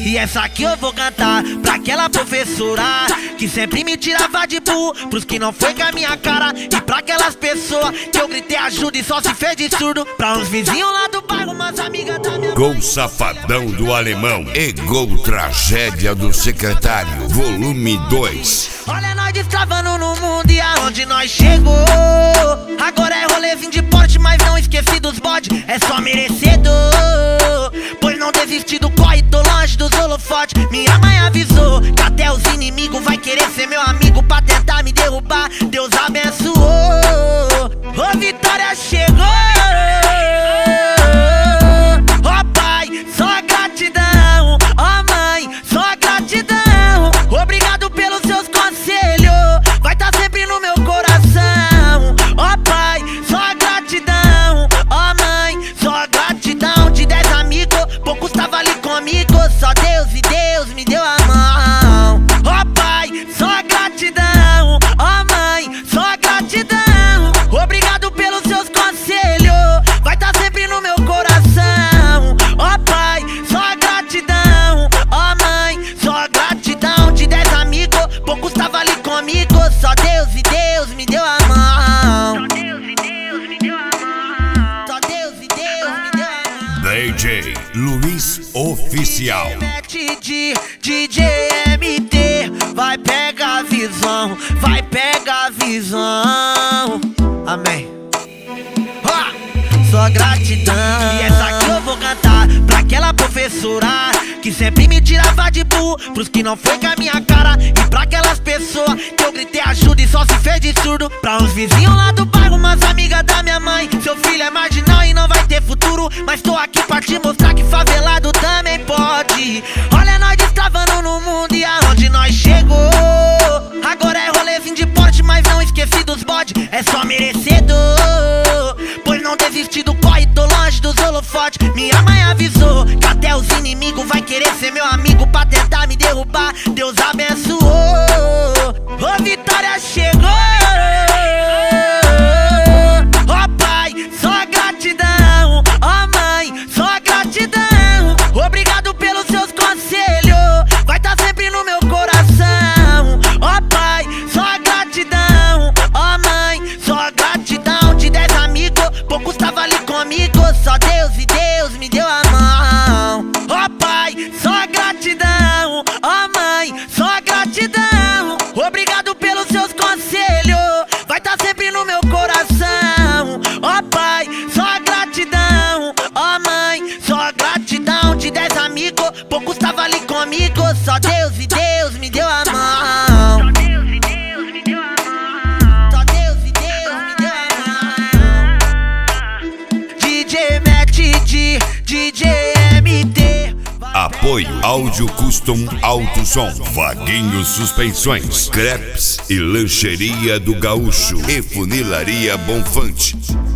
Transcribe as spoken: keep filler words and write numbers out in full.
E essa aqui eu vou cantar pra aquela professora que sempre me tirava de burro, pros que não foi com a minha cara. E pra aquelas pessoas que eu gritei ajuda e só se fez de surdo. Pra uns vizinhos lá do bairro, umas amigas da minha Gol Safadão do Alemão e Gol Tragédia do Secretário, volume dois. Olha nós destravando no mundo e aonde nós chegou. Agora é rolezinho de porte, mas não esqueci dos bode. É só merecedor, pois não desisti do corre, tô longe dos holofotes. Minha mãe avisou que até os inimigos vai querer ser meu amigo pra tentar me derrubar. Deus abençoou, ô vitória chegou. Ó pai, só gratidão. Ó mãe, só gratidão. Obrigado pelos seus conselhos, vai tá sempre no meu coração. Ó pai, só gratidão. Ó mãe, só gratidão. De dez amigos, poucos tava ali comigo. Só Deus e Deus me deu a mão. Ó pai, só gratidão. Ó mãe, só gratidão. Obrigado pelos seus conselhos, vai tá sempre no meu coração. Ó pai, só gratidão. Ó mãe, só gratidão. De dez amigos, poucos tava ali comigo. Só Deus e Deus me deu a mão. Só Deus e Deus me deu a mão. Só Deus e Deus me deu a mão. D J Luiz Oficial. De D J M T, vai pegar a visão, vai pegar a visão. Amém. Ah, só gratidão. E essa aqui eu vou cantar pra aquela professora que sempre me tirava de burro, pros que não foi com a minha cara. E pra aquelas pessoas que eu gritei ajuda e só se fez de surdo. Pra uns vizinhos lá do bairro, umas amigas da minha mãe. Seu filho é marginal e não vai ter futuro, mas tô aqui pra te mostrar que favelado também pode. Olha nós destravando no mundo e aonde nós chegou. Agora é rolezinho de porte, mas não esqueci dos bode. É só merecedor, pois não desisti do corre, tô longe dos holofotes. Minha mãe avisou que até os inimigos vai querer ser meu amigo pra tentar me derrubar. Deus abençoou, ô vitória chegou. Ó pai, só gratidão. Ó mãe, só gratidão. Obrigado pelos seus conselhos, vai tá sempre no meu coração. Ó pai, só gratidão. Ó mãe, só gratidão. De dez amigos, poucos tava ali comigo. Só Deus e Deus me deu a mão. Ó pai, só gratidão. Ó mãe, só gratidão. Obrigado pelos seus conselhos, vai tá sempre no meu coração. Ó pai, só gratidão. Ó mãe, só gratidão. De dez amigos, poucos tava ali comigo. Só Deus e Deus me deu a mão. Só Deus e Deus me deu a mão. Só Deus e Deus me deu a mão. D J Matt de D J M T. Apoio Áudio Custom Alto Som, Vaguinho Suspensões, Crepes e Lancheria do Gaúcho e Funilaria Bonfante.